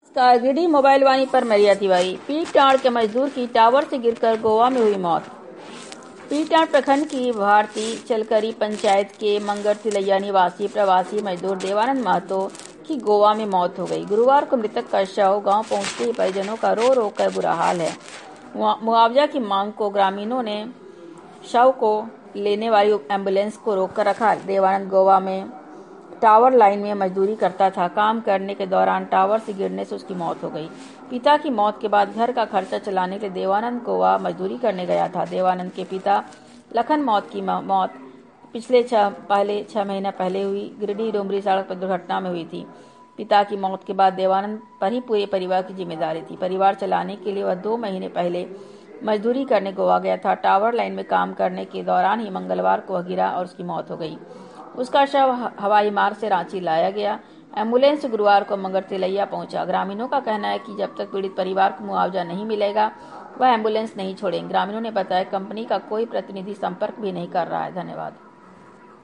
गिरडी mobile वाणी पर मरिया तिवारी। पीटाण के मजदूर की टावर से गिरकर गोवा में हुई मौत। पीटाण प्रखंड की भारती चलकरी पंचायत के मंगर तिलैया निवासी प्रवासी मजदूर देवानंद महतो की गोवा में मौत हो गई। गुरुवार को मृतक का शव गांव पहुंचते ही परिजनों का रो रो कर बुरा हाल है। मुआवजा की मांग को ग्रामीणों ने शव को लेने वाली एम्बुलेंस को रोककर रखा। देवानंद गोवा में टावर लाइन में मजदूरी करता था। काम करने के दौरान टावर से गिरने से उसकी मौत हो गई। पिता की मौत के बाद घर का खर्चा चलाने के लिए देवानंद गोवा मजदूरी करने गया था। देवानंद के पिता लखन मौत की मौत पिछले 6 महीने पहले हुई गिरिडीह डुमरी सड़क पर दुर्घटना में हुई थी। पिता की मौत के बाद देवानंद पर ही पूरे परिवार की जिम्मेदारी थी। परिवार चलाने के लिए वह 2 महीने पहले मजदूरी करने गोवा गया था। टावर लाइन में काम करने के दौरान ही मंगलवार को वह गिरा और उसकी मौत हो गई। उसका शव हवाई मार्ग से रांची लाया गया। एम्बुलेंस गुरुवार को मंगर तिलैया पहुंचा। ग्रामीणों का कहना है कि जब तक पीड़ित परिवार को मुआवजा नहीं मिलेगा वह एम्बुलेंस नहीं छोड़ेंगे। ग्रामीणों ने बताया कंपनी का कोई प्रतिनिधि संपर्क भी नहीं कर रहा है। धन्यवाद।